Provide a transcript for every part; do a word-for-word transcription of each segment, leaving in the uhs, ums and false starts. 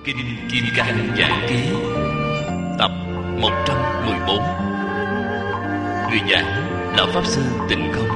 Kinh Kim Cang Giảng Ký tập một trăm mười bốn. Người giảng Lão Pháp Sư Tịnh Không.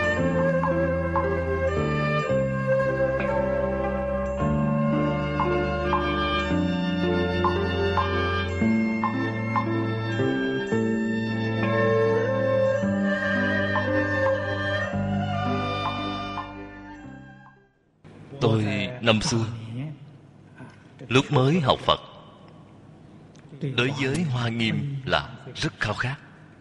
Tôi năm xưa lúc mới học Phật, đối với Hoa Nghiêm là rất khao khát,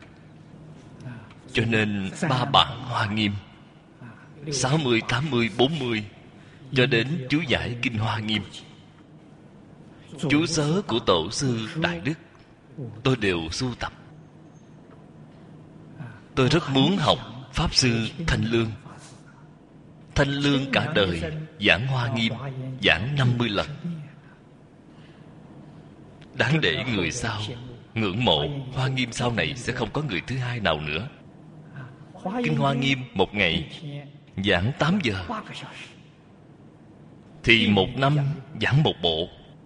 cho nên ba bản Hoa Nghiêm sáu mươi, tám mươi, bốn mươi cho đến chú giải Kinh Hoa Nghiêm, chú sớ của Tổ sư Đại Đức, tôi đều sưu tập. Tôi rất muốn học Pháp Sư Thanh Lương. Thanh Lương cả đời giảng Hoa Nghiêm, giảng năm mươi lần. Đáng để người sau ngưỡng mộ. Hoa Nghiêm sau này sẽ không có người thứ hai nào nữa. Kinh Hoa Nghiêm một ngày giảng tám giờ, thì một năm giảng một bộ.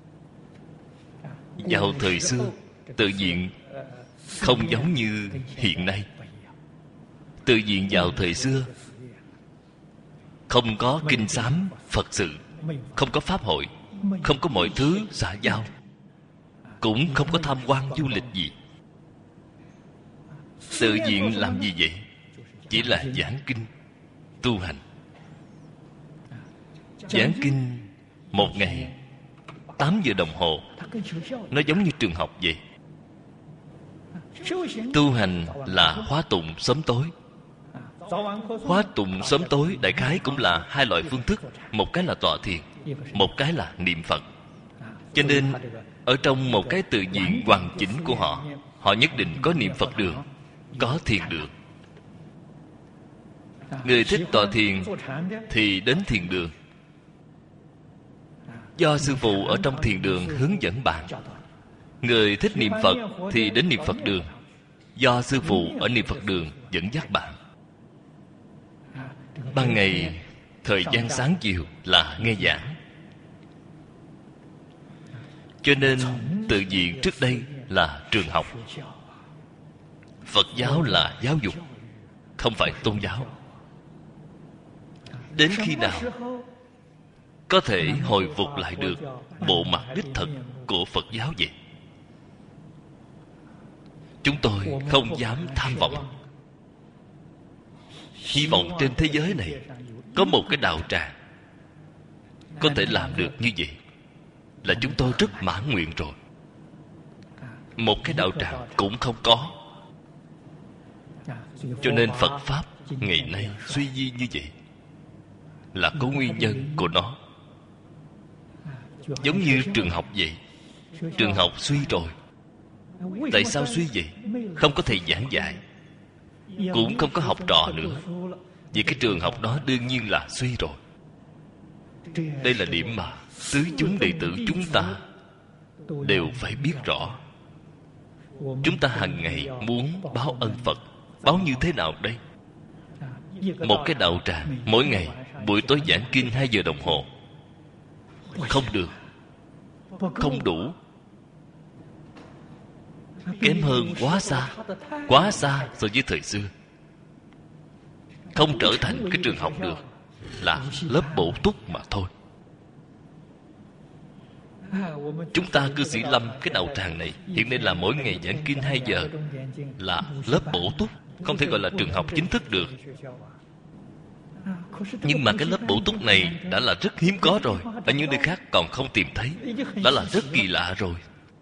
Vào thời xưa tự viện không giống như hiện nay. Tự viện vào thời xưa không có kinh sám Phật sự, không có pháp hội, không có mọi thứ xã giao, cũng không có tham quan du lịch gì. Tự viện làm gì vậy? Chỉ là giảng kinh, tu hành. Giảng kinh một ngày tám giờ đồng hồ, nó giống như trường học vậy. Tu hành là khóa tụng sớm tối. Khóa tụng sớm tối đại khái cũng là hai loại phương thức. Một cái là tọa thiền, một cái là niệm Phật. Cho nên ở trong một cái tự viện hoàn chỉnh của họ, họ nhất định có niệm Phật đường, có thiền đường. Người thích tọa thiền thì đến thiền đường, do sư phụ ở trong thiền đường hướng dẫn bạn. Người thích niệm Phật thì đến niệm Phật đường, do sư phụ ở niệm Phật đường dẫn dắt bạn. Ban ngày thời gian sáng chiều là nghe giảng. Cho nên tự viện trước đây là trường học. Phật giáo là giáo dục, không phải tôn giáo. Đến khi nào có thể hồi phục lại được bộ mặt đích thực của Phật giáo vậy? Chúng tôi không dám tham vọng. Hy vọng trên thế giới này có một cái đạo tràng có thể làm được như vậy là chúng tôi rất mãn nguyện rồi. Một cái đạo tràng cũng không có. Cho nên Phật Pháp ngày nay suy di như vậy là có nguyên nhân của nó. Giống như trường học vậy. Trường học suy rồi. Tại sao suy vậy? Không có thầy giảng dạy, cũng không có học trò nữa. Vì cái trường học đó đương nhiên là suy rồi. Đây là điểm mà tứ chúng đệ tử chúng ta đều phải biết rõ. Chúng ta hàng ngày muốn báo ân Phật, báo như thế nào đây? Một cái đạo tràng mỗi ngày buổi tối giảng kinh hai giờ đồng hồ không được, không đủ, kém hơn quá xa, quá xa so với thời xưa. Không trở thành cái trường học được, là lớp bổ túc mà thôi. Chúng ta cư sĩ Lâm, cái đạo tràng này hiện nay là mỗi ngày giảng kinh hai giờ, là lớp bổ túc, không thể gọi là trường học chính thức được. Nhưng mà cái lớp bổ túc này đã là rất hiếm có rồi. Ở những nơi khác còn không tìm thấy, đã là rất kỳ lạ rồi.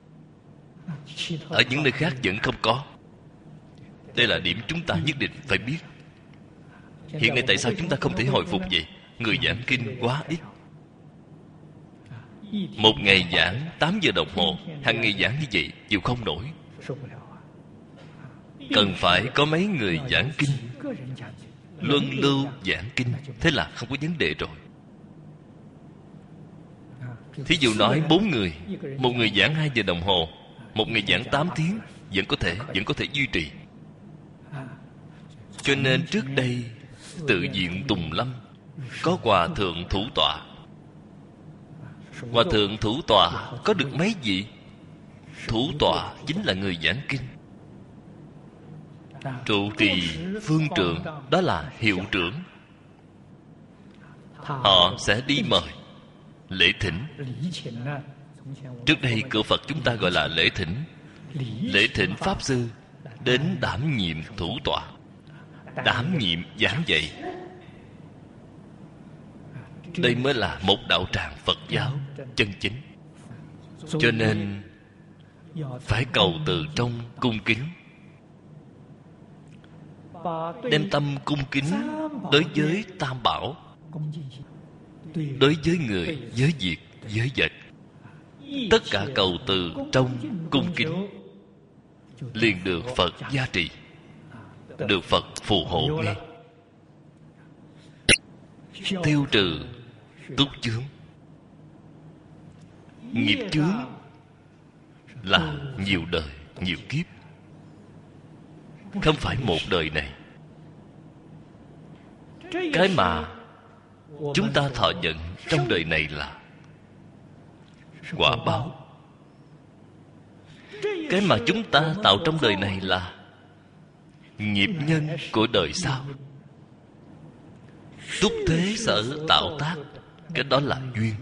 Ở những nơi khác vẫn không có. Đây là điểm chúng ta nhất định phải biết. Hiện nay tại sao chúng ta không thể hồi phục vậy? Người giảng kinh quá ít. Một ngày giảng tám giờ đồng hồ, hàng ngày giảng như vậy chịu không nổi. Cần phải có mấy người giảng kinh, luân lưu giảng kinh, thế là không có vấn đề rồi. Thí dụ nói bốn người, một người giảng hai giờ đồng hồ, một người giảng tám tiếng, vẫn có thể, vẫn có thể duy trì. Cho nên trước đây tự viện Tùng Lâm có hòa thượng thủ tọa, Hòa thượng thủ tọa có được mấy vị? Thủ tọa chính là người giảng kinh. Trụ trì phương trượng đó là hiệu trưởng. Họ sẽ đi mời lễ thỉnh. Trước đây cửa Phật chúng ta gọi là lễ thỉnh. Lễ thỉnh Pháp Sư đến đảm nhiệm thủ tọa, đảm nhiệm giảng dạy. Đây mới là một đạo tràng Phật giáo chân chính. Cho nên phải cầu từ trong cung kính, đem tâm cung kính đối với Tam Bảo, đối với người, với việc, với vật. Tất cả cầu từ trong cung kính liền được Phật gia trì, được Phật phù hộ ngay. Tiêu trừ túc chướng. Nghiệp chướng là nhiều đời, nhiều kiếp, không phải một đời này. Cái mà chúng ta thọ nhận trong đời này là quả báo. Cái mà chúng ta tạo trong đời này là nghiệp nhân của đời sau. Túc thế sở tạo tác, cái đó là duyên.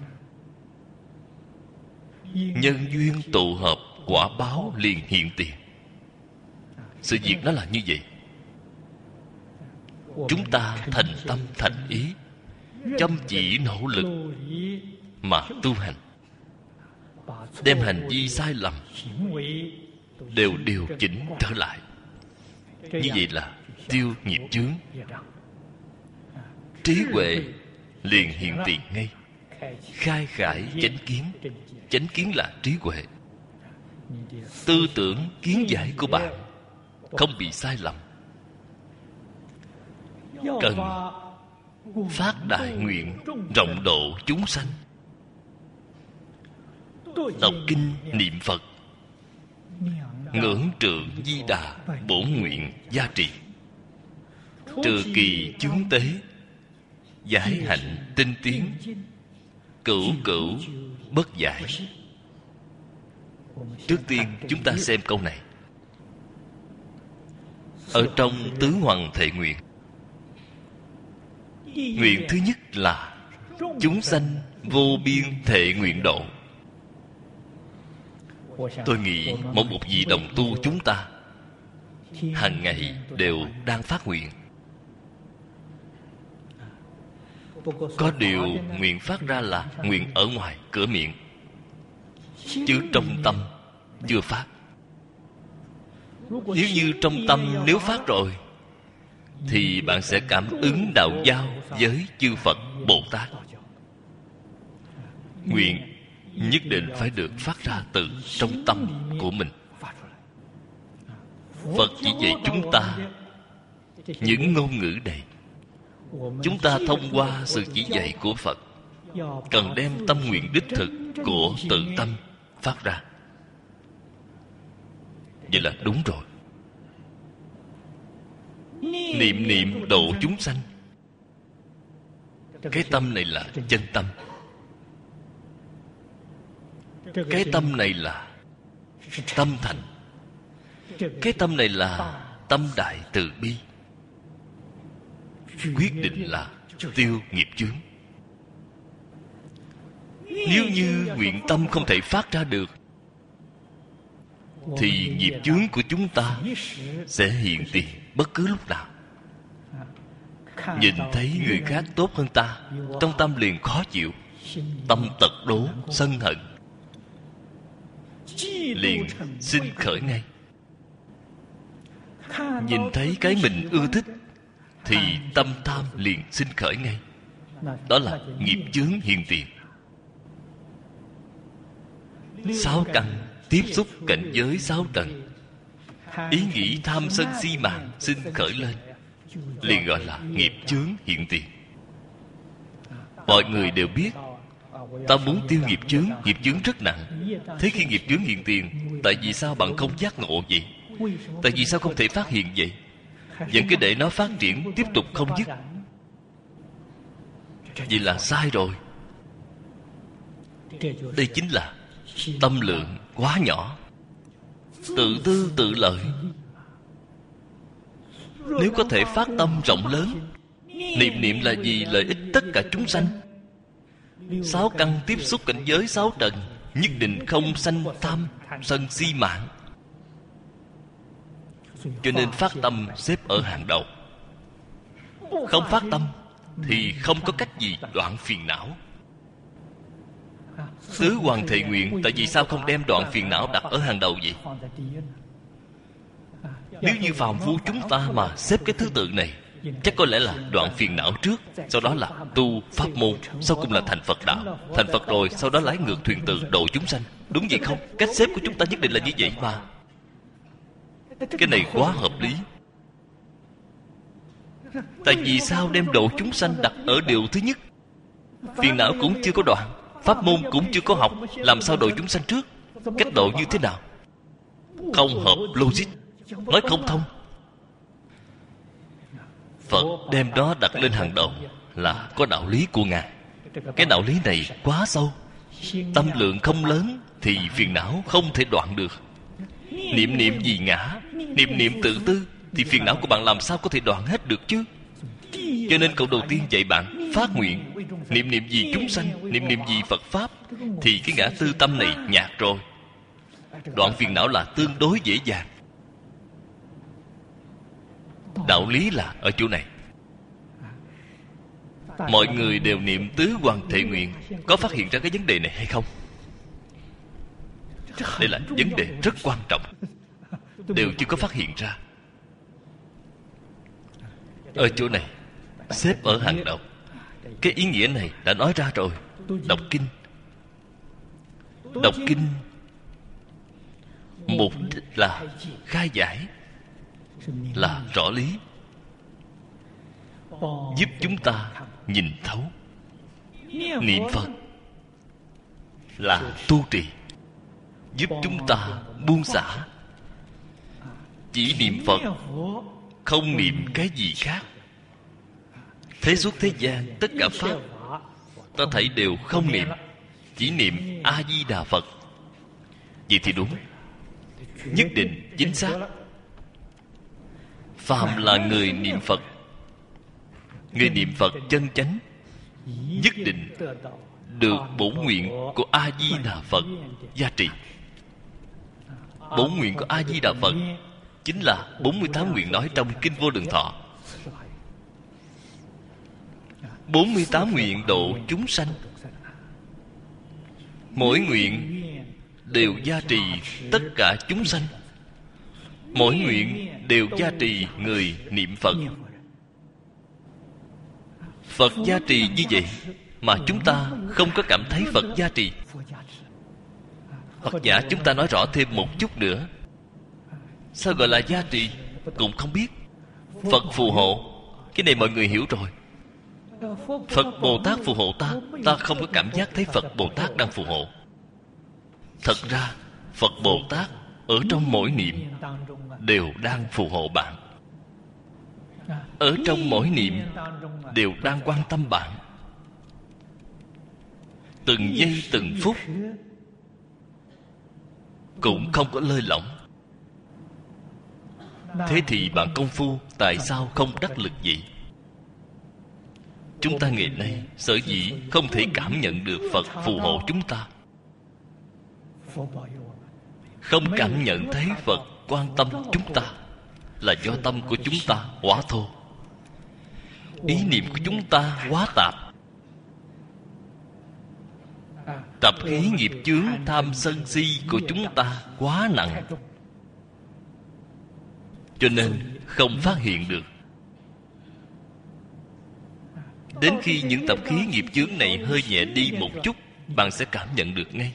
Nhân duyên tụ hợp, quả báo liền hiện tiền. Sự việc nó là như vậy. Chúng ta thành tâm thành ý, chăm chỉ nỗ lực mà tu hành, đem hành vi sai lầm đều điều chỉnh trở lại. Như vậy là tiêu nghiệp chướng. Trí huệ liền hiện tiền ngay. Khai khải chánh kiến. Chánh kiến là trí huệ. Tư tưởng kiến giải của bạn không bị sai lầm. Cần phát đại nguyện rộng độ chúng sanh, đọc kinh niệm Phật, ngưỡng trượng Di Đà bổn nguyện gia trì, trừ kỳ chướng tế, giải hạnh tinh tiến, cửu cửu bất giải. Trước tiên chúng ta xem câu này. Ở trong Tứ Hoằng Thệ Nguyện, nguyện thứ nhất là chúng sanh vô biên thệ nguyện độ. Tôi nghĩ mỗi một vị đồng tu chúng ta hàng ngày đều đang phát nguyện. Có điều nguyện phát ra là nguyện ở ngoài cửa miệng, chứ trong tâm chưa phát. Nếu như trong tâm nếu phát rồi, thì bạn sẽ cảm ứng đạo giao với chư Phật Bồ Tát. Nguyện nhất định phải được phát ra từ trong tâm của mình. Phật chỉ dạy chúng ta những ngôn ngữ này. Chúng ta thông qua sự chỉ dạy của Phật, cần đem tâm nguyện đích thực của tự tâm phát ra. Vậy là đúng rồi. Niệm niệm độ chúng sanh, cái tâm này là chân tâm. Cái tâm này là tâm thành. Cái tâm này là tâm đại từ bi. Quyết định là tiêu nghiệp chướng. Nếu như nguyện tâm không thể phát ra được, thì nghiệp chướng của chúng ta sẽ hiện tiền bất cứ lúc nào. Nhìn thấy người khác tốt hơn ta, trong tâm liền khó chịu, tâm tật đố, sân hận liền sinh khởi ngay. Nhìn thấy cái mình ưa thích thì tâm tham liền sinh khởi ngay. Đó là nghiệp chướng hiện tiền. Sáu căn tiếp xúc cảnh giới sáu tầng, ý nghĩ tham sân si mạng sinh khởi lên, liền gọi là nghiệp chướng hiện tiền. Mọi người đều biết ta muốn tiêu nghiệp chướng, nghiệp chướng rất nặng. Thế khi nghiệp chướng hiện tiền, tại vì sao bạn không giác ngộ vậy? Tại vì sao không thể phát hiện vậy? Vẫn cứ để nó phát triển tiếp tục không dứt. Vậy là sai rồi. Đây chính là tâm lượng quá nhỏ, tự tư tự lợi. Nếu có thể phát tâm rộng lớn, niệm niệm là gì? Lợi ích tất cả chúng sanh. Sáu căn tiếp xúc cảnh giới sáu trần, nhất định không sanh tham sân si mạng. Cho nên phát tâm xếp ở hàng đầu. Không phát tâm thì không có cách gì đoạn phiền não. Tứ Hoàng Thệ Nguyện, tại vì sao không đem đoạn phiền não đặt ở hàng đầu vậy? Nếu như phàm phu chúng ta mà xếp cái thứ tự này, chắc có lẽ là đoạn phiền não trước, sau đó là tu pháp môn, sau cùng là thành Phật đạo. Thành Phật rồi, sau đó lái ngược thuyền từ độ chúng sanh. Đúng vậy không? Cách xếp của chúng ta nhất định là như vậy mà. Cái này quá hợp lý. Tại vì sao đem độ chúng sanh đặt ở điều thứ nhất? Phiền não cũng chưa có đoạn, pháp môn cũng chưa có học, làm sao độ chúng sanh trước? Cách độ như thế nào? Không hợp logic, nói không thông. Phật đem đó đặt lên hàng đầu là có đạo lý của Ngài. Cái đạo lý này quá sâu. Tâm lượng không lớn thì phiền não không thể đoạn được. Niệm niệm vì ngã, niệm niệm tự tư, thì phiền não của bạn làm sao có thể đoạn hết được chứ? Cho nên câu đầu tiên dạy bạn phát nguyện, niệm niệm vì chúng sanh, niệm niệm vì Phật Pháp, thì cái ngã tư tâm này nhạt rồi. Đoạn phiền não là tương đối dễ dàng. Đạo lý là ở chỗ này. Mọi người đều niệm tứ Hoàng Thệ Nguyện, có phát hiện ra cái vấn đề này hay không? Đây là vấn đề rất quan trọng, đều chưa có phát hiện ra. Ở chỗ này xếp ở hàng đầu. Cái ý nghĩa này đã nói ra rồi. Đọc kinh, đọc kinh mục đích là khai giải, là rõ lý, giúp chúng ta nhìn thấu. Niệm Phật là tu trì, giúp chúng ta buông xả. Chỉ niệm Phật, không niệm cái gì khác. Thế suốt thế gian tất cả pháp ta thấy đều không niệm, chỉ niệm A-di-đà Phật. Vậy thì đúng, nhất định chính xác. Phàm là người niệm Phật, người niệm Phật chân chánh, nhất định được bổn nguyện của A-di-đà Phật gia trì. Bổn nguyện của A-di-đà Phật chính là bốn mươi tám nguyện nói trong Kinh Vô Lượng Thọ. bốn mươi tám nguyện độ chúng sanh, mỗi nguyện đều gia trì tất cả chúng sanh, mỗi nguyện đều gia trì người niệm Phật. Phật gia trì như vậy mà chúng ta không có cảm thấy Phật gia trì. Hoặc giả chúng ta nói rõ thêm một chút nữa. Sao gọi là gia trì cũng không biết. Phật phù hộ, cái này mọi người hiểu rồi. Phật Bồ Tát phù hộ ta, ta không có cảm giác thấy Phật Bồ Tát đang phù hộ. Thật ra Phật Bồ Tát ở trong mỗi niệm đều đang phù hộ bạn. Ở trong mỗi niệm đều đang quan tâm bạn. Từng giây từng phút cũng không có lơi lỏng. Thế thì bạn công phu tại sao không đắc lực vậy? Chúng ta ngày nay sở dĩ không thể cảm nhận được Phật phù hộ chúng ta, không cảm nhận thấy Phật quan tâm chúng ta, là do tâm của chúng ta quá thô, ý niệm của chúng ta quá tạp, tập khí nghiệp chướng tham sân si của chúng ta quá nặng, cho nên không phát hiện được. Đến khi những tập khí nghiệp chướng này hơi nhẹ đi một chút, bạn sẽ cảm nhận được ngay.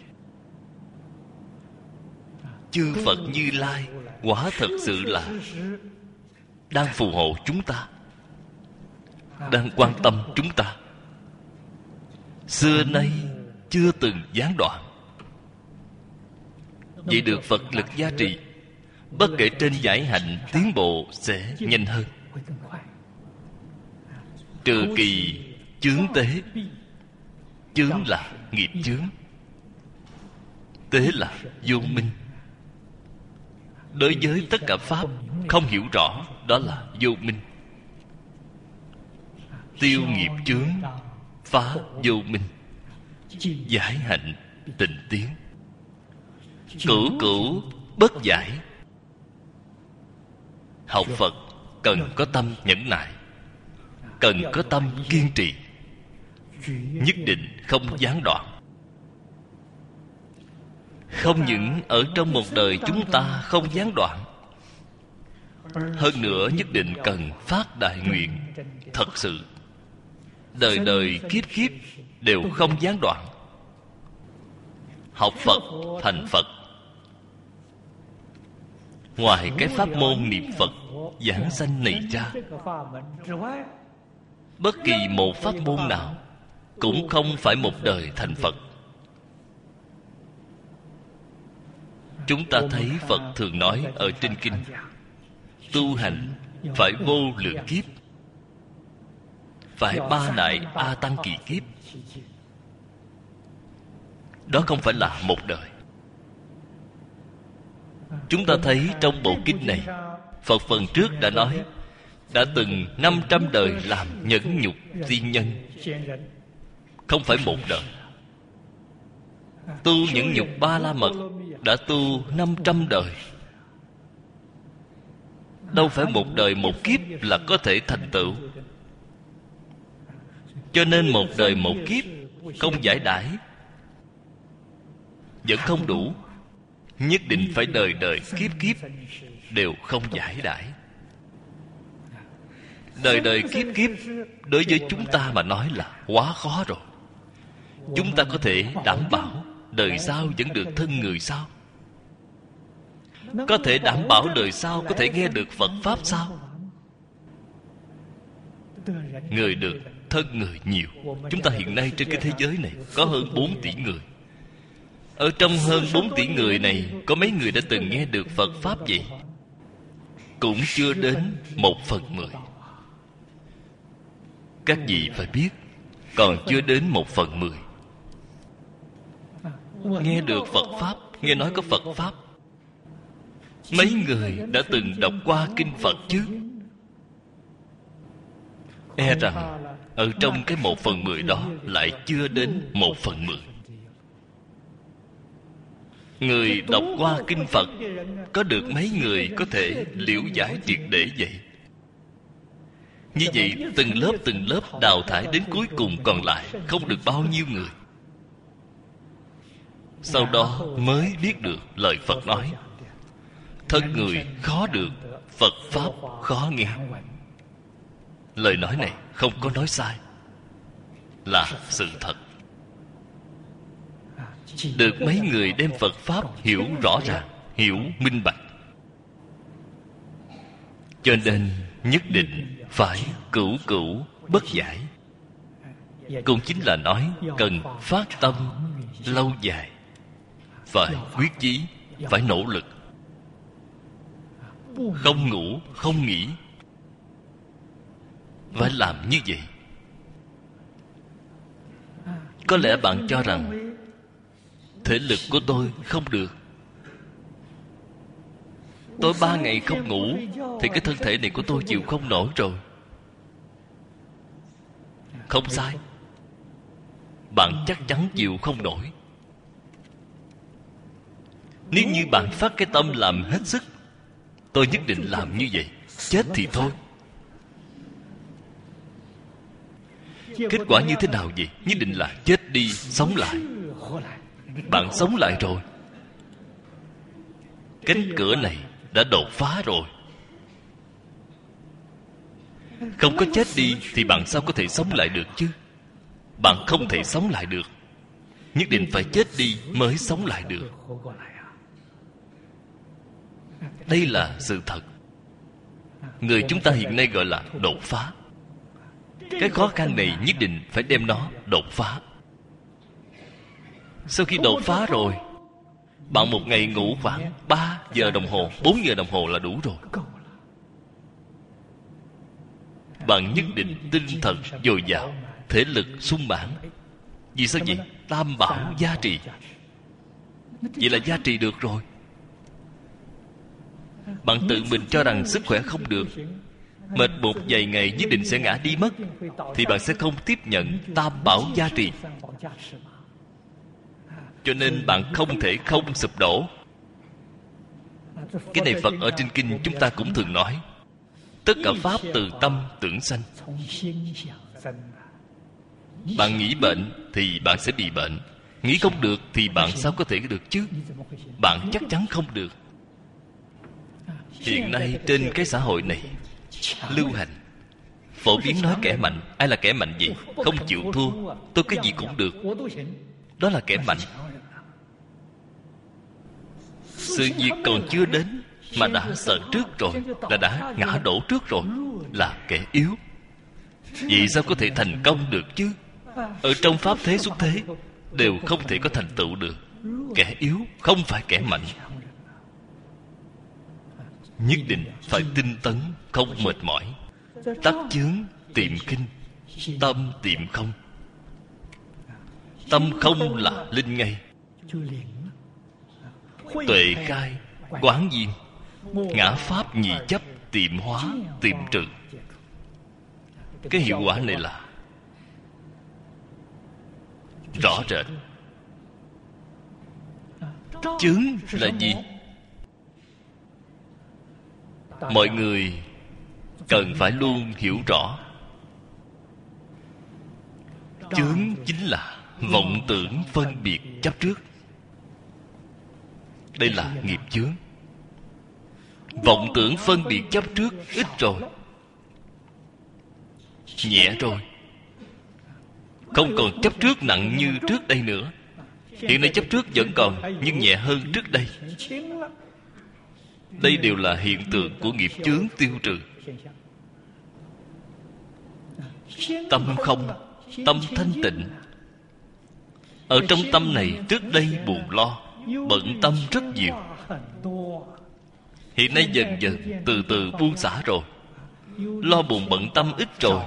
Chư Phật Như Lai quả thật sự là đang phù hộ chúng ta, đang quan tâm chúng ta, xưa nay chưa từng gián đoạn. Vậy được Phật lực gia trì, bất kể trên giải hạnh tiến bộ sẽ nhanh hơn. Trừ kỳ chướng tế. Chướng là nghiệp chướng, tế là vô minh. Đối với tất cả pháp không hiểu rõ, đó là vô minh. Tiêu nghiệp chướng, phá vô minh, giải hạnh tịnh tiến. Cửu cửu bất giải. Học Phật cần có tâm nhẫn nại, cần có tâm kiên trì, nhất định không gián đoạn. Không những ở trong một đời chúng ta không gián đoạn, hơn nữa nhất định cần phát đại nguyện, thật sự đời đời kiếp kiếp đều không gián đoạn. Học Phật thành Phật. Ngoài cái pháp môn niệm Phật giảng sanh này ra, bất kỳ một pháp môn nào cũng không phải một đời thành Phật. Chúng ta thấy Phật thường nói ở trên kinh, tu hành phải vô lượng kiếp, phải ba đại A Tăng kỳ kiếp. Đó không phải là một đời. Chúng ta thấy trong bộ kinh này, Phật phần trước đã nói, đã từng năm trăm đời làm nhẫn nhục tiên nhân. Không phải một đời. Tu nhẫn nhục ba la mật đã tu năm trăm đời. Đâu phải một đời một kiếp là có thể thành tựu. Cho nên một đời một kiếp không giải đãi vẫn không đủ. Nhất định phải đời đời kiếp kiếp đều không giải đãi. Đời đời kiếp kiếp đối với chúng ta mà nói là quá khó rồi. Chúng ta có thể đảm bảo đời sau vẫn được thân người sao? Có thể đảm bảo đời sau có thể nghe được Phật Pháp sao? Người được thân người nhiều. Chúng ta hiện nay trên cái thế giới này có hơn bốn tỷ người. Ở trong hơn bốn tỷ người này, có mấy người đã từng nghe được Phật Pháp vậy? Cũng chưa đến một phần mười. Các vị phải biết, còn chưa đến một phần mười. Nghe được Phật Pháp, nghe nói có Phật Pháp, mấy người đã từng đọc qua kinh Phật chứ? E rằng ở trong cái một phần mười đó lại chưa đến một phần mười. Người đọc qua kinh Phật có được mấy người có thể liễu giải triệt để vậy? Như vậy từng lớp từng lớp đào thải đến cuối cùng còn lại không được bao nhiêu người. Sau đó mới biết được lời Phật nói, thân người khó được, Phật Pháp khó nghe. Lời nói này không có nói sai, là sự thật. Được mấy người đem Phật Pháp hiểu rõ ràng, hiểu minh bạch. Cho nên nhất định phải cửu cửu bất giải. Cũng chính là nói cần phát tâm lâu dài, phải quyết chí, phải nỗ lực, không ngủ, không nghỉ. Phải làm như vậy. Có lẽ bạn cho rằng thể lực của tôi không được, tôi ba ngày không ngủ thì cái thân thể này của tôi chịu không nổi rồi. Không sai, bạn chắc chắn chịu không nổi. Nếu như bạn phát cái tâm làm hết sức, tôi nhất định làm như vậy, chết thì thôi. Kết quả như thế nào vậy? Nhất định là chết đi sống lại. Bạn sống lại rồi, cánh cửa này đã đột phá rồi. Không có chết đi thì bạn sao có thể sống lại được chứ? Bạn không thể sống lại được. Nhất định phải chết đi mới sống lại được. Đây là sự thật. Người chúng ta hiện nay gọi là đột phá. Cái khó khăn này nhất định phải đem nó đột phá. Sau khi đột phá rồi, bạn một ngày ngủ khoảng ba giờ đồng hồ, bốn giờ đồng hồ là đủ rồi. Bạn nhất định tinh thần dồi dào, thể lực sung mãn. Vì sao vậy? Tam bảo gia trì. vậy là gia trì được rồi. Bạn tự mình cho rằng sức khỏe không được, mệt một vài ngày nhất định sẽ ngã đi mất, thì bạn sẽ không tiếp nhận tam bảo gia trì. Cho nên bạn không thể không sụp đổ. Cái này Phật ở trên kinh chúng ta cũng thường nói, tất cả pháp từ tâm tưởng sanh. Bạn nghĩ bệnh thì bạn sẽ bị bệnh, nghĩ không được thì bạn sao có thể được chứ? Bạn chắc chắn không được. Hiện nay trên cái xã hội này lưu hành phổ biến nói kẻ mạnh. Ai là kẻ mạnh gì? Không chịu thua, tôi cái gì cũng được, đó là kẻ mạnh. Sự việc còn chưa đến mà đã sợ trước rồi, là đã ngã đổ trước rồi, là kẻ yếu. Vậy sao có thể thành công được chứ? Ở trong pháp thế xuất thế đều không thể có thành tựu được. Kẻ yếu không phải kẻ mạnh. Nhất định phải tinh tấn, không mệt mỏi. Tắc chướng tiệm kinh, tâm tiệm không. Tâm không là linh ngay. Tuệ khai quán duyên, ngã pháp nhị chấp tiệm hóa tiệm trừ. Cái hiệu quả này là rõ rệt. Chướng là gì? Mọi người cần phải luôn hiểu rõ. Chướng chính là vọng tưởng phân biệt chấp trước. Đây là nghiệp chướng. Vọng tưởng phân biệt chấp trước ít rồi, nhẹ rồi, không còn chấp trước nặng như trước đây nữa. Hiện nay chấp trước vẫn còn, nhưng nhẹ hơn trước đây. Đây đều là hiện tượng của nghiệp chướng tiêu trừ. Tâm không, tâm thanh tịnh. Ở trong tâm này trước đây buồn lo, bận tâm rất nhiều. Hiện nay dần dần từ từ buông xả rồi, lo buồn bận tâm ít rồi.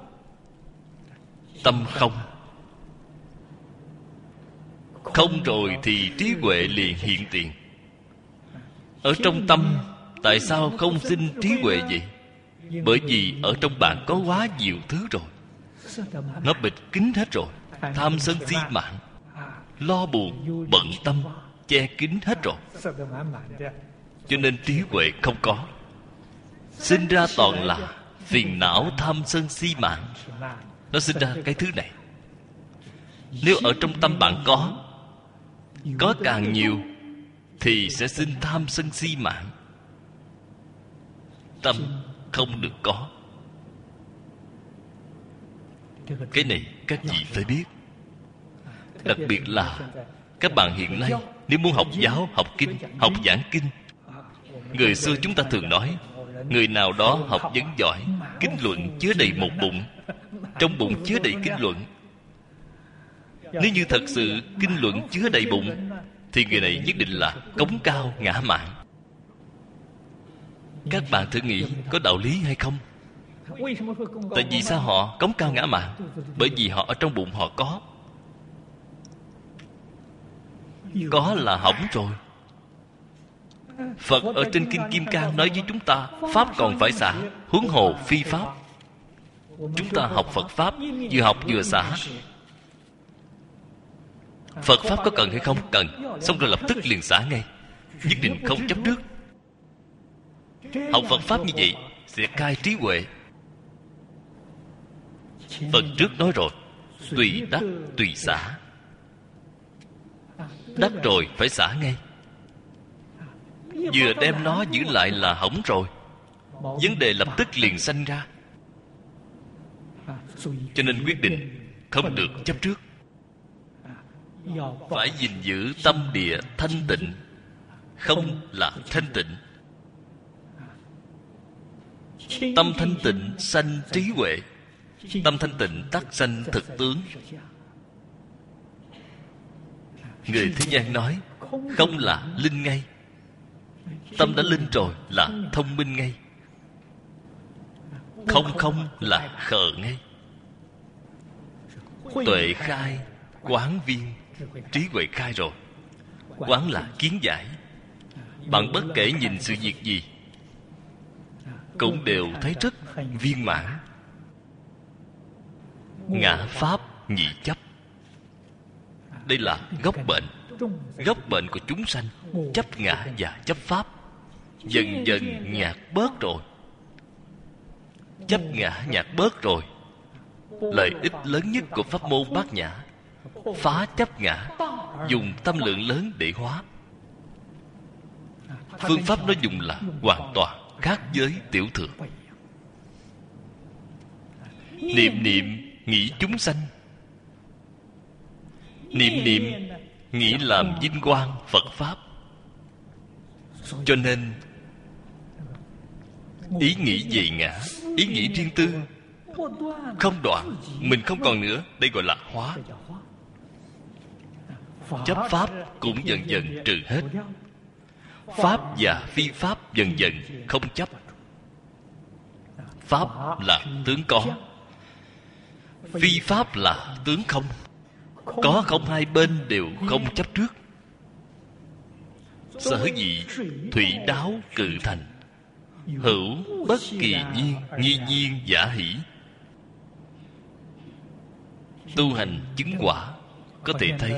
Tâm không. Không rồi thì trí huệ liền hiện tiền. Ở trong tâm tại sao không sinh trí huệ vậy? Bởi vì ở trong bạn có quá nhiều thứ rồi, nó bịt kín hết rồi. Tham sân si mạng, lo buồn bận tâm che kín hết rồi, cho nên trí huệ không có. Sinh ra toàn là phiền não tham sân si mạng. Nó sinh ra cái thứ này. Nếu ở trong tâm bạn có Có càng nhiều thì sẽ sinh tham sân si mạng. Tâm không được có. Cái này các vị phải biết. Đặc biệt là các bạn hiện nay, nếu muốn học giáo, học kinh, học giảng kinh, người xưa chúng ta thường nói, người nào đó học vấn giỏi, kinh luận chứa đầy một bụng, trong bụng chứa đầy kinh luận. Nếu như thật sự kinh luận chứa đầy bụng, thì người này nhất định là cống cao ngã mạn. Các bạn thử nghĩ có đạo lý hay không? Tại vì sao họ cống cao ngã mạn? Bởi vì họ ở trong bụng họ có. Có là hỏng rồi. Phật ở trên Kinh Kim Cang nói với chúng ta, pháp còn phải xả, huống hồ phi pháp. Chúng ta học Phật Pháp, vừa học vừa xả. Phật Pháp có cần hay không? Cần. Xong rồi lập tức liền xả ngay. Nhất định không chấp trước. Học Phật Pháp như vậy sẽ khai trí huệ. Phần trước nói rồi, tùy đắc tùy xả. Đắc rồi phải xả ngay. Vừa đem nó giữ lại là hỏng rồi. Vấn đề lập tức liền sanh ra. Cho nên quyết định không được chấp trước. Phải gìn giữ tâm địa thanh tịnh. Không là thanh tịnh. Tâm thanh tịnh sanh trí huệ. Tâm thanh tịnh tắc sanh thực tướng. Người thế gian nói không là linh ngay. Tâm đã linh rồi là thông minh ngay. Không không là khờ ngay. Tuệ khai quán viên, trí huệ khai rồi. quán là kiến giải. Bạn bất kể nhìn sự việc gì cũng đều thấy rất viên mãn. Ngã pháp nhị chấp, đây là gốc bệnh. Gốc bệnh của chúng sanh chấp ngã và chấp pháp dần dần nhạt bớt rồi. Chấp ngã nhạt bớt rồi, lợi ích lớn nhất của pháp môn Bát Nhã phá chấp ngã, dùng tâm lượng lớn để hóa. Phương pháp nó dùng là hoàn toàn khác với tiểu thừa. Niệm niệm nghĩ chúng sanh, niệm niệm nghĩ làm vinh quang Phật Pháp. Cho nên ý nghĩ về ngã, ý nghĩ riêng tư không đoạn, mình không còn nữa, đây gọi là hóa. Chấp pháp cũng dần dần trừ hết. Pháp và phi pháp dần dần không chấp. Pháp là tướng có, phi pháp là tướng không. Có không hai bên đều không chấp trước. Sở dĩ thủy đáo cự thành, hữu bất kỳ nhiên, nhi nhiên giả hỷ. Tu hành chứng quả có thể thấy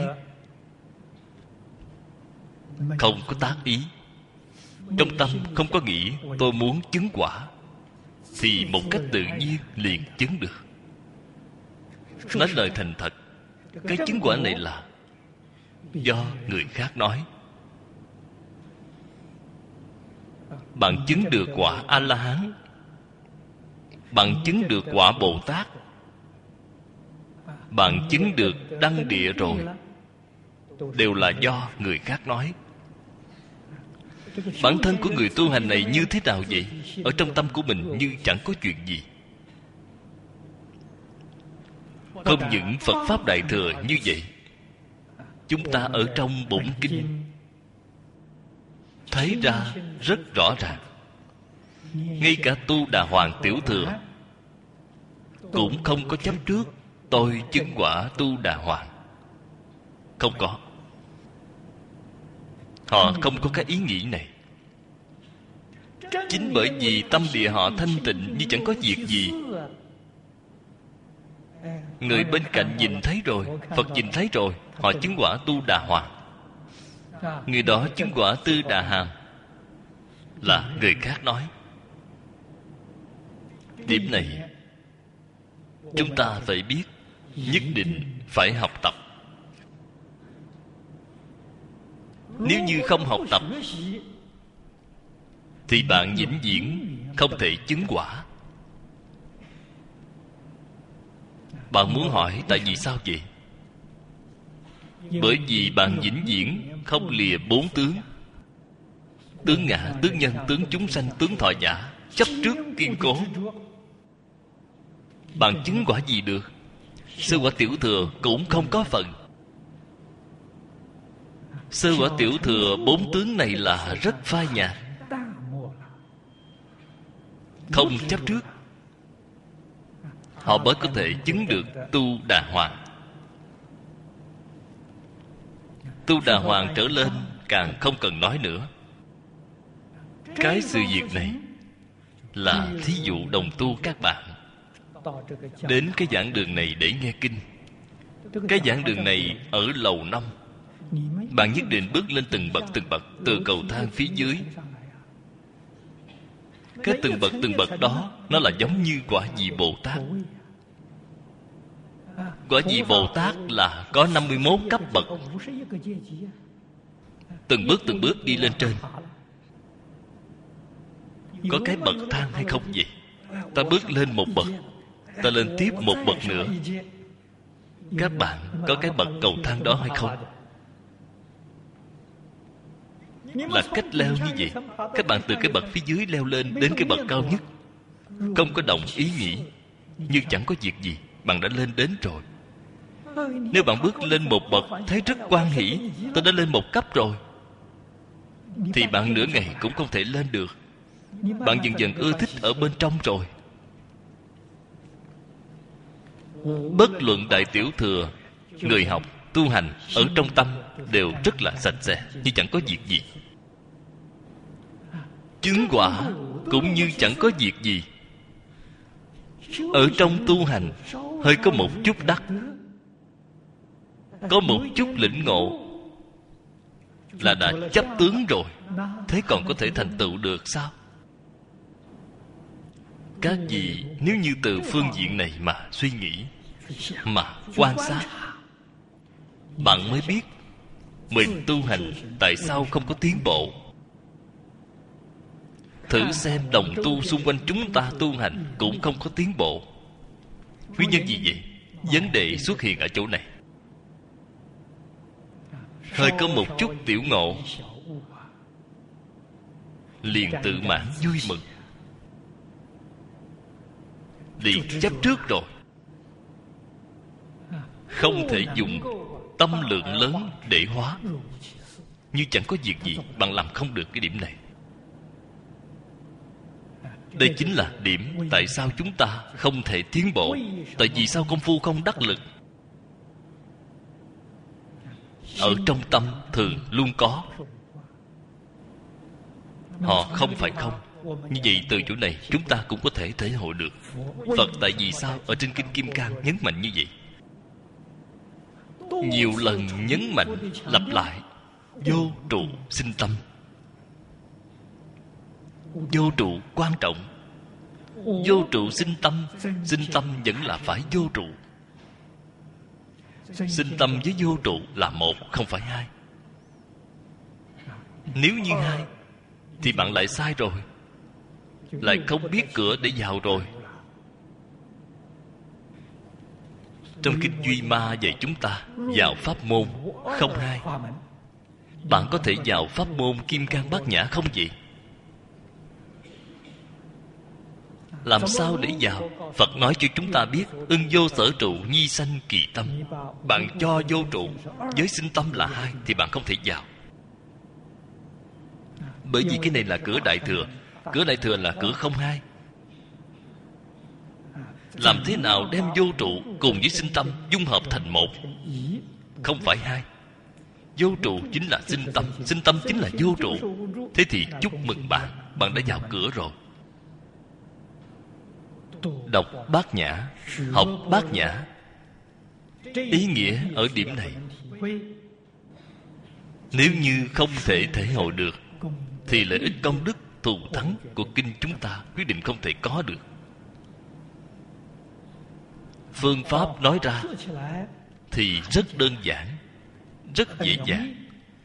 không có tác ý. Trong tâm không có nghĩ tôi muốn chứng quả, thì một cách tự nhiên liền chứng được. Nói lời thành thật, cái chứng quả này là do người khác nói. Bạn chứng được quả A-la-hán, bạn chứng được quả Bồ Tát, bạn chứng được đăng địa rồi, đều là do người khác nói. Bản thân của người tu hành này như thế nào vậy? Ở trong tâm của mình như chẳng có chuyện gì. Không những Phật Pháp Đại Thừa như vậy, chúng ta ở trong bổn kinh thấy ra rất rõ ràng. Ngay cả Tu Đà Hoàng Tiểu Thừa cũng không có chấp trước tôi chứng quả Tu Đà Hoàng. Không có. Họ không có cái ý nghĩ này. Chính bởi vì tâm địa họ thanh tịnh như chẳng có việc gì. Người bên cạnh nhìn thấy rồi, Phật nhìn thấy rồi, họ chứng quả Tu Đà Hoàng. Người đó chứng quả Tư Đà Hàm là người khác nói. Điểm này chúng ta phải biết, nhất định phải học tập. Nếu như không học tập thì bạn vĩnh viễn không thể chứng quả. Bạn muốn hỏi tại vì sao vậy? Bởi vì bạn vĩnh viễn không lìa bốn tướng: tướng ngã, tướng nhân, tướng chúng sanh, tướng thọ giả. Chấp trước kiên cố. Bạn chứng quả gì được? Sơ quả tiểu thừa cũng không có phần. Sơ quả tiểu thừa bốn tướng này là rất phai nhạt, không chấp trước, họ mới có thể chứng được Tu Đà Hoàng. Tu Đà Hoàng trở lên càng không cần nói nữa. Cái sự việc này là thí dụ đồng tu các bạn đến cái giảng đường này để nghe kinh. Cái giảng đường này ở lầu năm, bạn nhất định bước lên từng bậc từng bậc, từ cầu thang phía dưới. Cái từng bậc từng bậc đó, nó là giống như quả vị Bồ Tát. Quả vị Bồ Tát là có năm mươi mốt cấp bậc, từng bước từng bước đi lên trên. Có cái bậc thang hay không vậy? Ta bước lên một bậc, ta lên tiếp một bậc nữa. Các bạn có cái bậc cầu thang đó hay không? Là cách leo như vậy. Các bạn từ cái bậc phía dưới leo lên đến cái bậc cao nhất, không có động ý nghĩ, như chẳng có việc gì, bạn đã lên đến rồi. Nếu bạn bước lên một bậc thấy rất hoan hỷ, tôi đã lên một cấp rồi, thì bạn nửa ngày cũng không thể lên được. Bạn dần dần ưa thích ở bên trong rồi. Bất luận đại tiểu thừa, người học tu hành ở trong tâm đều rất là sạch sẽ, như chẳng có việc gì. Chứng quả cũng như chẳng có việc gì. Ở trong tu hành hơi có một chút đắc, có một chút lĩnh ngộ là đã chấp tướng rồi. Thế còn có thể thành tựu được sao? Các vị nếu như từ phương diện này mà suy nghĩ, mà quan sát, bạn mới biết mình tu hành tại sao không có tiến bộ. Thử xem đồng tu xung quanh chúng ta tu hành cũng không có tiến bộ. Nguyên nhân gì vậy? Vấn đề xuất hiện ở chỗ này. Hơi có một chút tiểu ngộ liền tự mãn vui mừng, liền chấp trước rồi. Không thể dùng tâm lượng lớn để hóa. Như chẳng có việc gì, bạn làm không được cái điểm này. Đây chính là điểm tại sao chúng ta không thể tiến bộ. Tại vì sao công phu không đắc lực? Ở trong tâm thường luôn có. Họ không phải không. Như vậy từ chỗ này chúng ta cũng có thể thể hội được Phật tại vì sao ở trên Kinh Kim Cang nhấn mạnh như vậy. Nhiều lần nhấn mạnh lặp lại vô trụ sinh tâm. Vô trụ quan trọng. Vô trụ sinh tâm. Sinh tâm vẫn là phải vô trụ. Sinh tâm với vô trụ là một, không phải hai. Nếu như hai thì bạn lại sai rồi, lại không biết cửa để vào rồi. Trong Kinh Duy Ma dạy chúng ta vào pháp môn không hai. Bạn có thể vào pháp môn Kim Cang Bát Nhã không vậy? Làm sao để vào? Phật nói cho chúng ta biết ưng vô sở trụ nhi sanh kỳ tâm. Bạn cho vô trụ với sinh tâm là hai thì bạn không thể vào. Bởi vì cái này là cửa Đại Thừa. Cửa Đại Thừa là cửa không hai. Làm thế nào đem vô trụ cùng với sinh tâm dung hợp thành một? Không phải hai. Vô trụ chính là sinh tâm, sinh tâm chính là vô trụ. Thế thì chúc mừng bạn, bạn đã vào cửa rồi. Đọc Bát Nhã, học Bát Nhã, ý nghĩa ở điểm này. Nếu như không thể thể hội được thì lợi ích công đức thù thắng của kinh chúng ta quyết định không thể có được. Phương pháp nói ra thì rất đơn giản, rất dễ dàng,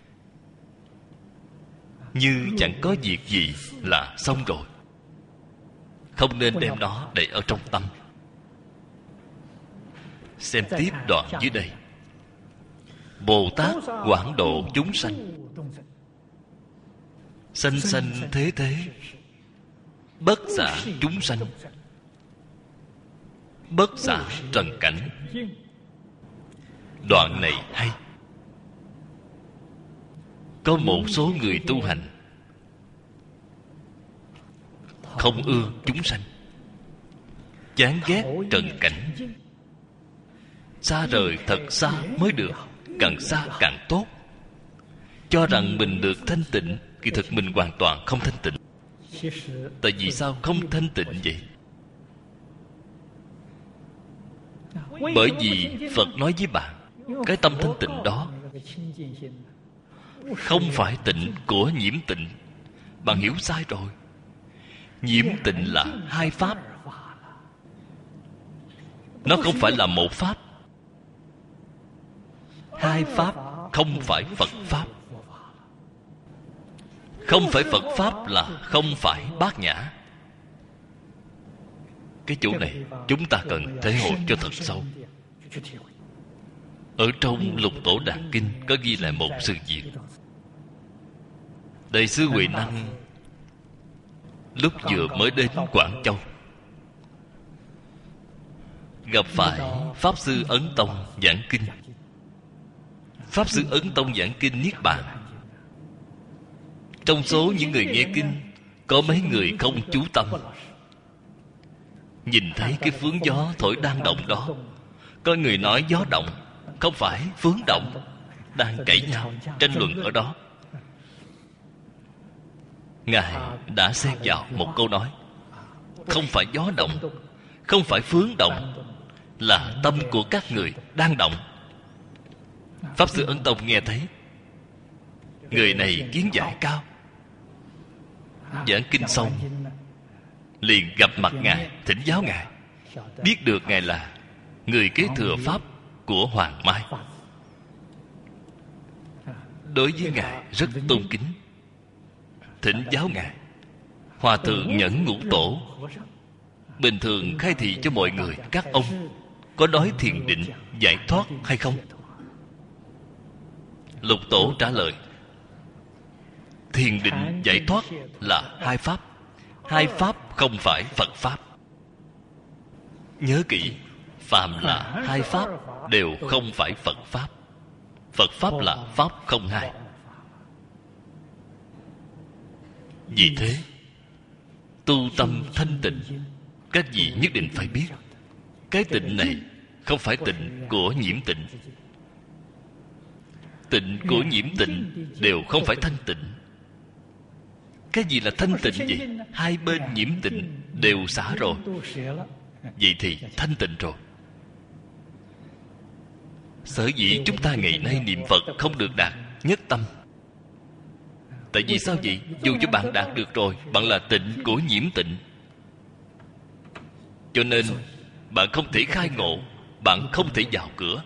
như chẳng có việc gì là xong rồi. Không nên đem nó để ở trong tâm. Xem tiếp đoạn dưới đây. Bồ Tát quảng độ chúng sanh, sanh sanh thế thế, bất xả chúng sanh, bất xả trần cảnh. Đoạn này hay. Có một số người tu hành không ưa chúng sanh, chán ghét trần cảnh, xa rời thật xa mới được, càng xa càng tốt, cho rằng mình được thanh tịnh. Kỳ thực mình hoàn toàn không thanh tịnh. Tại vì sao không thanh tịnh vậy? Bởi vì Phật nói với bạn, cái tâm thanh tịnh đó không phải tịnh của nhiễm tịnh. Bạn hiểu sai rồi. Nhiễm tịnh là hai pháp, nó không phải là một pháp. Hai pháp không phải Phật pháp. Không phải Phật pháp là không phải Bát Nhã. Cái chỗ này chúng ta cần thể hội cho thật sâu. Ở trong Lục Tổ Đạt Kinh có ghi lại một sự việc. Đại sư Huệ Năng lúc vừa mới đến Quảng Châu, gặp phải Pháp Sư Ấn Tông giảng kinh. Pháp Sư Ấn Tông giảng kinh Niết Bàn. Trong số những người nghe kinh, có mấy người không chú tâm, nhìn thấy cái phướng gió thổi đang động đó. Có người nói gió động, không phải phướng động, đang cãi nhau, tranh luận ở đó. Ngài đã xen vào một câu nói: không phải gió động, không phải phướng động, là tâm của các người đang động. Pháp Sư Ấn Tông nghe thấy, người này kiến giải cao, giảng kinh xong liền gặp mặt Ngài, thỉnh giáo Ngài, biết được Ngài là người kế thừa Pháp của Hoàng Mai. Đối với Ngài rất tôn kính, thỉnh giáo Ngài. Hòa thượng Nhẫn Ngũ Tổ bình thường khai thị cho mọi người, các ông có nói thiền định giải thoát hay không? Lục Tổ trả lời: thiền định giải thoát là hai pháp. Hai pháp không phải Phật pháp. Nhớ kỹ, phàm là hai pháp đều không phải Phật pháp. Phật pháp là pháp không hai. Vì thế, tu tâm thanh tịnh, các vị nhất định phải biết, cái tịnh này không phải tịnh của nhiễm tịnh. Tịnh của nhiễm tịnh đều không phải thanh tịnh. Cái gì là thanh tịnh vậy? Hai bên nhiễm tịnh đều xả rồi, vậy thì thanh tịnh rồi. Sở dĩ chúng ta ngày nay niệm Phật không được đạt nhất tâm, tại vì sao vậy? Dù cho bạn đạt được rồi, bạn là tịnh của nhiễm tịnh, cho nên bạn không thể khai ngộ, bạn không thể vào cửa.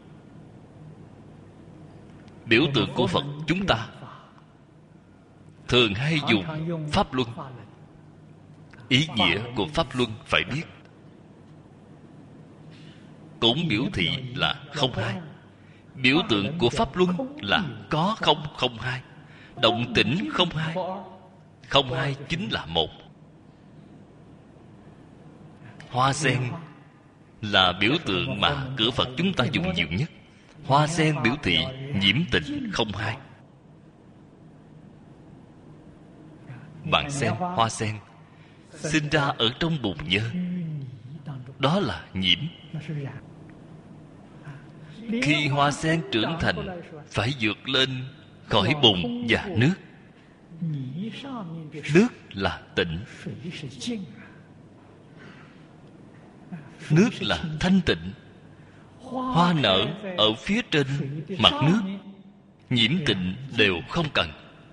Biểu tượng của Phật chúng ta thường hay dùng Pháp Luân. Ý nghĩa của Pháp Luân phải biết, cũng biểu thị là không hai. Biểu tượng của Pháp Luân là có không không hai, động tĩnh không hai. Không hai chính là một. Hoa sen là biểu tượng mà cửa Phật chúng ta dùng nhiều nhất. Hoa sen biểu thị nhiễm tịnh không hai. Bạn xem hoa sen sinh ra ở trong bùn nhơ, đó là nhiễm. Khi hoa sen trưởng thành, phải vượt lên khỏi bùn và nước. Nước là tịnh, nước là thanh tịnh. Hoa nở ở phía trên mặt nước, nhiễm tịnh đều không cần.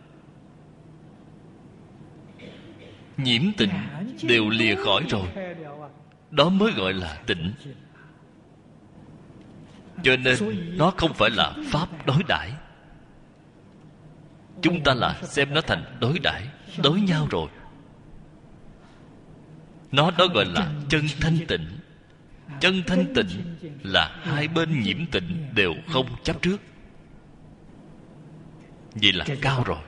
Nhiễm tịnh đều lìa khỏi rồi, đó mới gọi là tịnh. Cho nên nó không phải là pháp đối đãi. Chúng ta là xem nó thành đối đãi, đối nhau rồi. Nó đó gọi là chân thanh tịnh. Chân thanh tịnh là hai bên nhiễm tịnh đều không chấp trước. Vậy là cao rồi.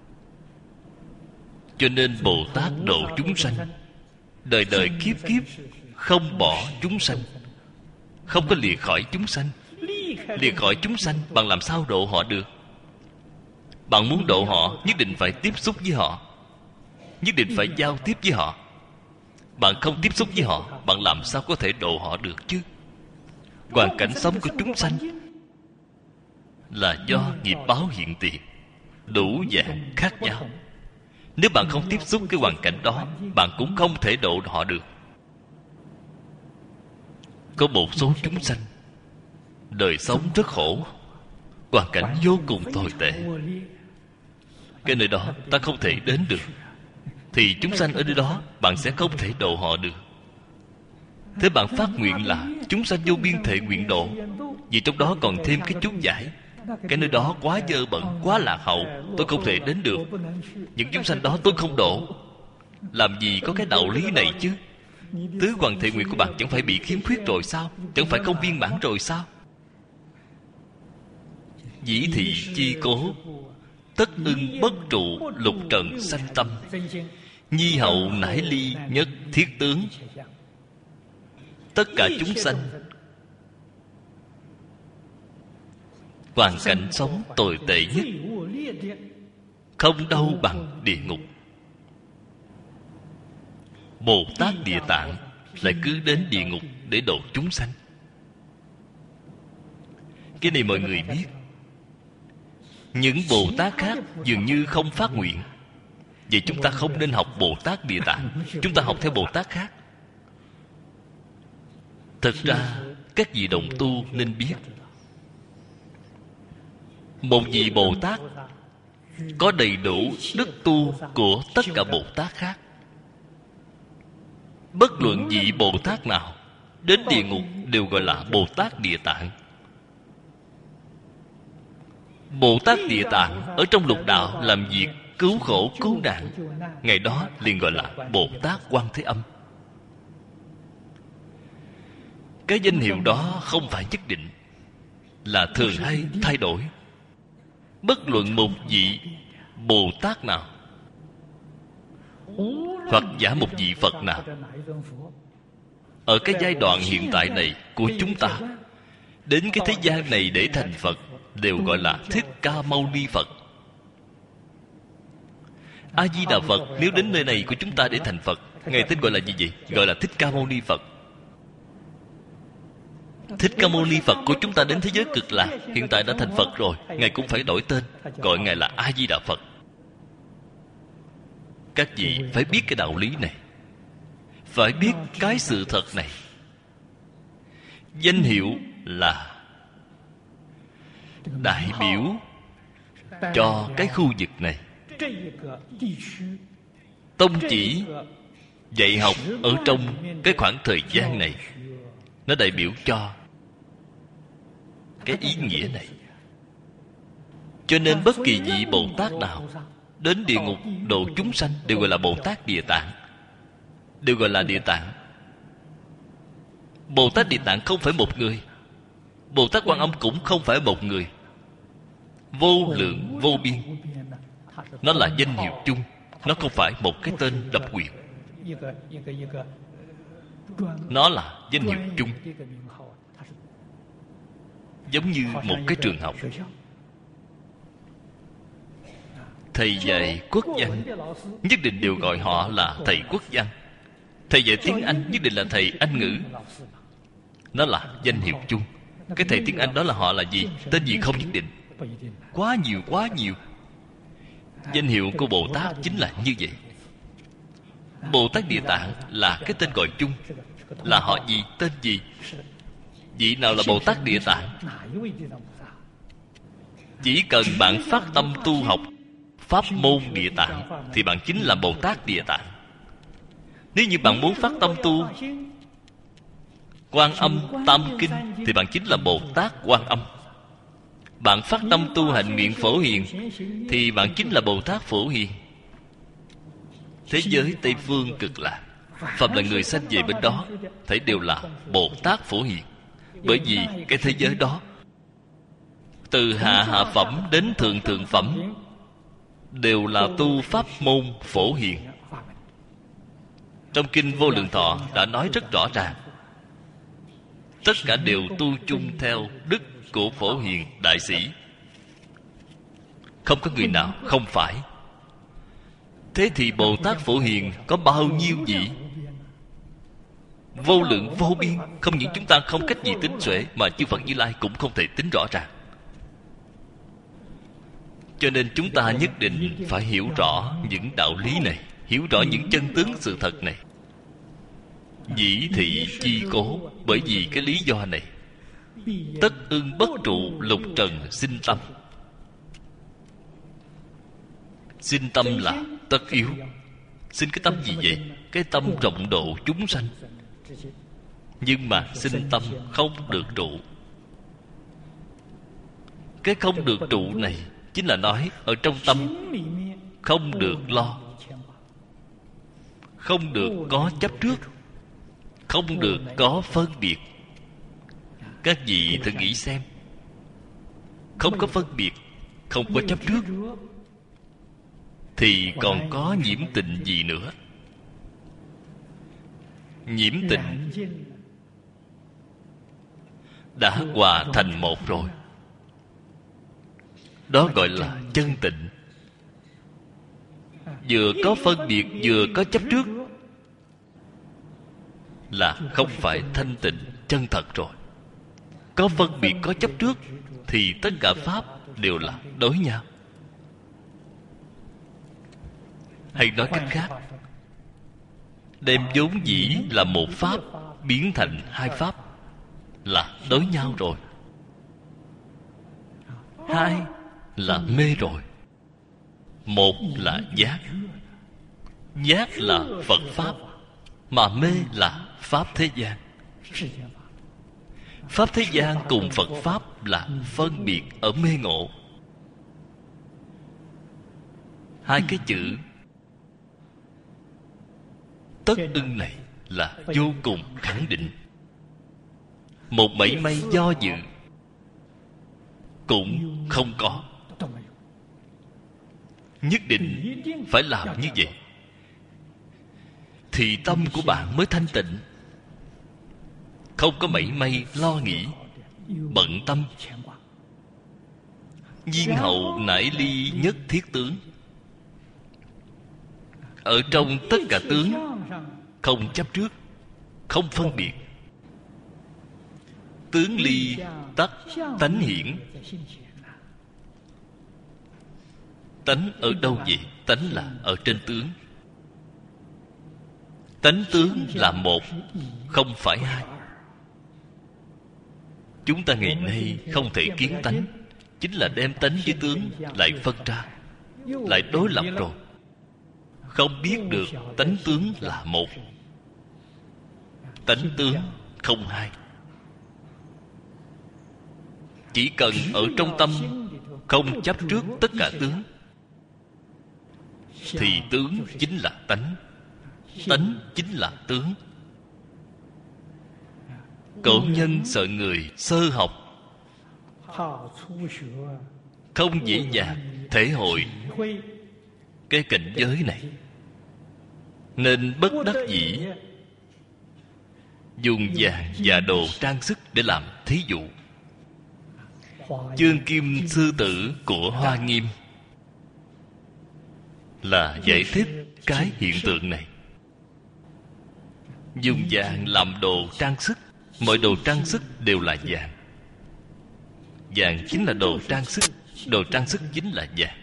Cho nên Bồ Tát độ chúng sanh, đời đời kiếp kiếp không bỏ chúng sanh, không có lìa khỏi chúng sanh. Lìa khỏi chúng sanh, bạn làm sao độ họ được? Bạn muốn độ họ, nhất định phải tiếp xúc với họ, nhất định phải giao tiếp với họ. Bạn không tiếp xúc với họ, bạn làm sao có thể độ họ được chứ? Hoàn cảnh sống của chúng sanh là do nghiệp báo hiện tiền, đủ dạng khác nhau. Nếu bạn không tiếp xúc cái hoàn cảnh đó, bạn cũng không thể độ họ được. Có một số chúng sanh đời sống rất khổ, hoàn cảnh vô cùng tồi tệ, cái nơi đó ta không thể đến được, thì chúng sanh ở nơi đó bạn sẽ không thể độ họ được. Thế bạn phát nguyện là chúng sanh vô biên thể nguyện độ, vì trong đó còn thêm cái chút giải. Cái nơi đó quá dơ bẩn, quá lạc hậu, tôi không thể đến được. Những chúng sanh đó tôi không độ. Làm gì có cái đạo lý này chứ? Tứ hoàng thể nguyện của bạn chẳng phải bị khiếm khuyết rồi sao? Chẳng phải không viên mãn rồi sao? Dĩ thị chi cố, tất ưng bất trụ lục trần sanh tâm. Nhi hậu nải ly nhất thiết tướng. Tất cả chúng sanh hoàn cảnh sống tồi tệ nhất, không đâu bằng địa ngục. Bồ Tát Địa Tạng lại cứ đến địa ngục để độ chúng sanh. Cái này mọi người biết. Những Bồ Tát khác dường như không phát nguyện. Vậy chúng ta không nên học Bồ Tát Địa Tạng. Chúng ta học theo Bồ Tát khác. Thật ra các vị đồng tu nên biết, một vị Bồ Tát có đầy đủ đức tu của tất cả Bồ Tát khác. Bất luận vị Bồ Tát nào đến địa ngục đều gọi là Bồ Tát Địa Tạng. Bồ Tát Địa Tạng ở trong lục đạo làm việc cứu khổ cứu nạn, ngày đó liền gọi là Bồ Tát Quan Thế Âm. Cái danh hiệu đó không phải nhất định, là thường hay thay đổi. Bất luận một vị Bồ Tát nào, hoặc giả một vị Phật nào, ở cái giai đoạn hiện tại này của chúng ta, đến cái thế gian này để thành Phật, đều gọi là Thích Ca Mâu Ni Phật. A Di Đà Phật nếu đến nơi này của chúng ta để thành Phật, Ngài tên gọi là gì vậy? Gọi là Thích Ca Mâu Ni Phật. Thích Ca Mâu Ni Phật của chúng ta đến thế giới Cực Lạc, hiện tại đã thành Phật rồi, Ngài cũng phải đổi tên, gọi Ngài là A Di Đà Phật. Các vị phải biết cái đạo lý này, phải biết cái sự thật này. Danh hiệu là đại biểu cho cái khu vực này. Tông chỉ dạy học ở trong cái khoảng thời gian này, nó đại biểu cho cái ý nghĩa này. Cho nên bất kỳ vị Bồ Tát nào đến địa ngục độ chúng sanh đều gọi là Bồ Tát Địa Tạng, đều gọi là Địa Tạng. Bồ Tát Địa Tạng không phải một người, Bồ Tát Quan Âm cũng không phải một người. Vô lượng vô biên, nó là danh hiệu chung, nó không phải một cái tên độc quyền. Nó là danh hiệu chung, giống như một cái trường học. Thầy dạy quốc văn nhất định đều gọi họ là thầy quốc văn. Thầy dạy tiếng Anh nhất định là thầy Anh ngữ. Nó là danh hiệu chung. Cái thầy tiếng Anh đó là họ là gì? Tên gì không nhất định. Quá nhiều quá nhiều. Danh hiệu của Bồ Tát chính là như vậy. Bồ Tát Địa Tạng là cái tên gọi chung. Là họ gì? Tên gì? Vị nào là Bồ Tát Địa Tạng? Chỉ cần bạn phát tâm tu học pháp môn Địa Tạng thì bạn chính là Bồ Tát Địa Tạng. Nếu như bạn muốn phát tâm tu Quan Âm Tam Kinh thì bạn chính là Bồ Tát Quan Âm. Bạn phát tâm tu hành nguyện Phổ Hiền thì bạn chính là Bồ Tát Phổ Hiền. Thế giới Tây Phương Cực Lạc, phàm là người sanh về bên đó, thấy đều là Bồ Tát Phổ Hiền. Bởi vì cái thế giới đó, từ hạ hạ phẩm đến thượng thượng phẩm, đều là tu pháp môn Phổ Hiền. Trong Kinh Vô Lượng Thọ đã nói rất rõ ràng, tất cả đều tu chung theo đức của Phổ Hiền đại sĩ, không có người nào không phải. Thế thì Bồ Tát Phổ Hiền có bao nhiêu vị? Vô lượng vô biên. Không những chúng ta không cách gì tính xuể, mà chư Phật Như Lai cũng không thể tính rõ ràng. Cho nên chúng ta nhất định phải hiểu rõ những đạo lý này, hiểu rõ những chân tướng sự thật này. Dĩ thị chi cố. Bởi vì cái lý do này, tất ưng bất trụ lục trần sinh tâm. Sinh tâm là tất yếu. Sinh cái tâm gì vậy? Cái tâm rộng độ chúng sanh. Nhưng mà sinh tâm không được trụ. Cái không được trụ này chính là nói ở trong tâm không được lo, không được có chấp trước, không được có phân biệt. Các vị thử nghĩ xem, không có phân biệt, không có chấp trước, thì còn có nhiễm tịnh gì nữa? Nhiễm tịnh đã hòa thành một rồi. Đó gọi là chân tịnh. Vừa có phân biệt, vừa có chấp trước, là không phải thanh tịnh chân thật rồi. Có phân biệt, có chấp trước thì tất cả pháp đều là đối nhau. Hay nói cách khác, đem vốn dĩ là một pháp biến thành hai pháp là đối nhau rồi. Hai là mê rồi. Một là giác. Giác là Phật pháp, mà mê là pháp thế gian. Pháp thế gian cùng Phật pháp là phân biệt ở mê ngộ. Hai cái chữ tất ưng này là vô cùng khẳng định. Một mảy may do dự cũng không có. Nhất định phải làm như vậy thì tâm của bạn mới thanh tịnh. Không có mảy may lo nghĩ, bận tâm. Viên hậu nải ly nhất thiết tướng. Ở trong tất cả tướng, không chấp trước, không phân biệt. Tướng ly tắc tánh hiển. Tánh ở đâu vậy? Tánh là ở trên tướng. Tánh tướng là một, không phải hai. Chúng ta ngày nay không thể kiến tánh, chính là đem tánh với tướng lại phân ra, lại đối lập rồi. Không biết được tánh tướng là một, tánh tướng không hai. Chỉ cần ở trong tâm không chấp trước tất cả tướng thì tướng chính là tánh, tánh chính là tướng. Cổ nhân sợ người sơ học, không dễ dàng thể hội cái cảnh giới này, nên bất đắc dĩ dùng vàng và đồ trang sức để làm thí dụ. Chương Kim Sư Tử của Hoa Nghiêm là giải thích cái hiện tượng này. Dùng vàng làm đồ trang sức. Mọi đồ trang sức đều là vàng. Vàng chính là đồ trang sức, đồ trang sức chính là vàng.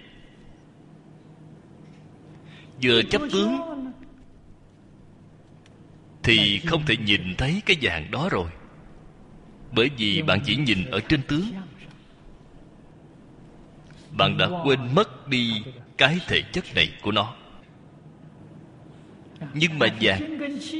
Vừa chấp tướng thì không thể nhìn thấy cái vàng đó rồi, bởi vì bạn chỉ nhìn ở trên tướng. Bạn đã quên mất đi cái thể chất này của nó. Nhưng mà vàng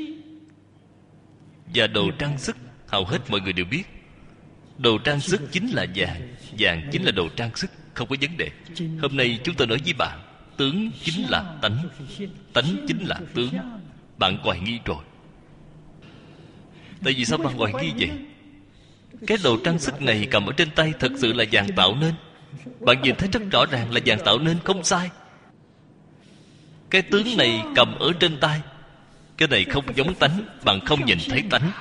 và đồ trang sức, hầu hết mọi người đều biết, đồ trang sức chính là vàng, vàng chính là đồ trang sức, không có vấn đề. Hôm nay chúng tôi nói với bạn, tướng chính là tánh, tánh chính là tướng. Bạn hoài nghi rồi. Tại vì sao bạn hoài nghi vậy? Cái đồ trang sức này cầm ở trên tay thật sự là vàng tạo nên. Bạn nhìn thấy rất rõ ràng là vàng tạo nên, không sai. Cái tướng này cầm ở trên tay, cái này không giống tánh, bạn không nhìn thấy tánh.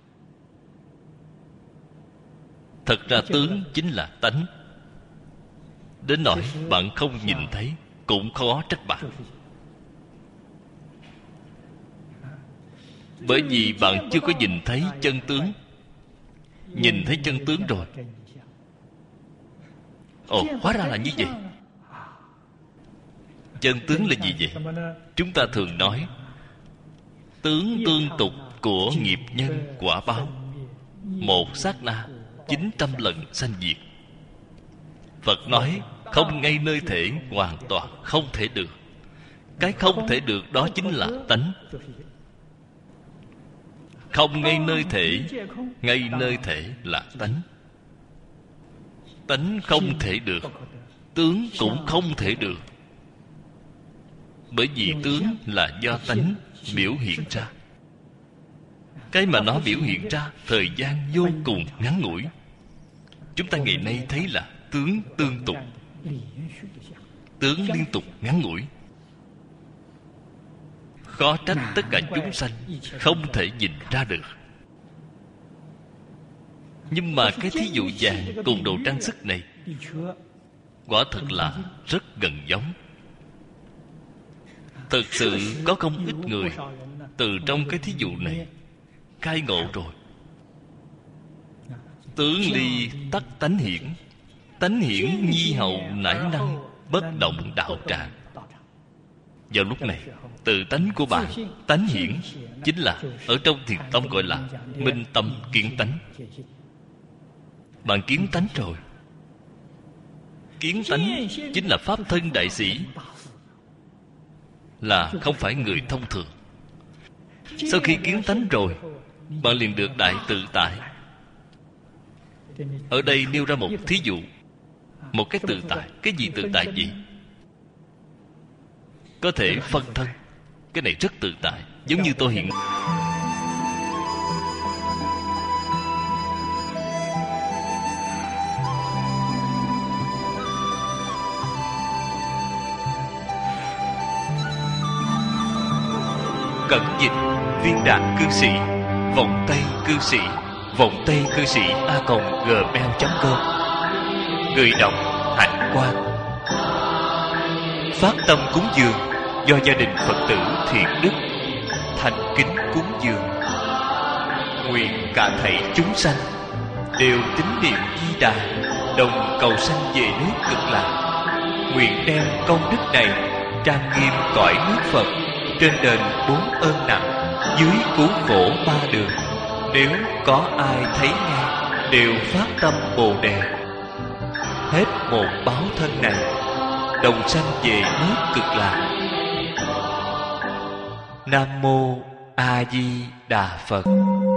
Thật ra tướng chính là tánh. Đến nỗi bạn không nhìn thấy cũng khó trách bạn. Bởi vì bạn chưa có nhìn thấy chân tướng. Nhìn thấy chân tướng rồi, ồ, hóa ra là như vậy. Chân tướng là gì vậy? Chúng ta thường nói tướng tương tục của nghiệp nhân quả báo, một sát na chín trăm lần sanh diệt. Phật nói không ngay nơi thể, hoàn toàn không thể được. Cái không thể được đó chính là tánh. Không ngay nơi thể, ngay nơi thể là tánh. Tánh không thể được, tướng cũng không thể được. Bởi vì tướng là do tánh biểu hiện ra. Cái mà nó biểu hiện ra thời gian vô cùng ngắn ngủi. Chúng ta ngày nay thấy là tướng tương tục, tướng liên tục ngắn ngủi. Khó trách tất cả chúng sanh không thể nhìn ra được. Nhưng mà cái thí dụ vàng cùng đồ trang sức này quả thật là rất gần giống. Thực sự có không ít người từ trong cái thí dụ này khai ngộ rồi. Tướng ly tắc tánh hiển, tánh hiển nhi hậu nải năng, bất động đạo tràng. Vào lúc này, tự tánh của bạn, tánh hiển, chính là ở trong thiền tông gọi là minh tâm kiến tánh. Bạn kiến tánh rồi. Kiến tánh chính là pháp thân đại sĩ, là không phải người thông thường. Sau khi kiến tánh rồi, bạn liền được đại tự tại. Ở đây nêu ra một thí dụ, một cái tự tại. Cái gì tự tại gì? Có thể phân thân. Cái này rất tự tại. Giống như tôi hiện cẩn dịch viên đạn cư sĩ, vọng tây cư sĩ, vọng tây cư sĩ a còng gmail chấm com. Người đọc Hạnh Quang. Phát tâm cúng dường do gia đình Phật tử Thiện Đức thành kính cúng dường. Nguyện cả thảy chúng sanh đều tín niệm Di Đà, đồng cầu sanh về nước Cực Lạc. Nguyện đem công đức này trang nghiêm cõi nước Phật, trên đền bốn ơn nặng, dưới cứu khổ ba đường. Nếu có ai thấy nghe, đều phát tâm Bồ Đề, hết một báo thân này, đồng sanh về nước Cực Lạc. Nam mô A Di Đà Phật.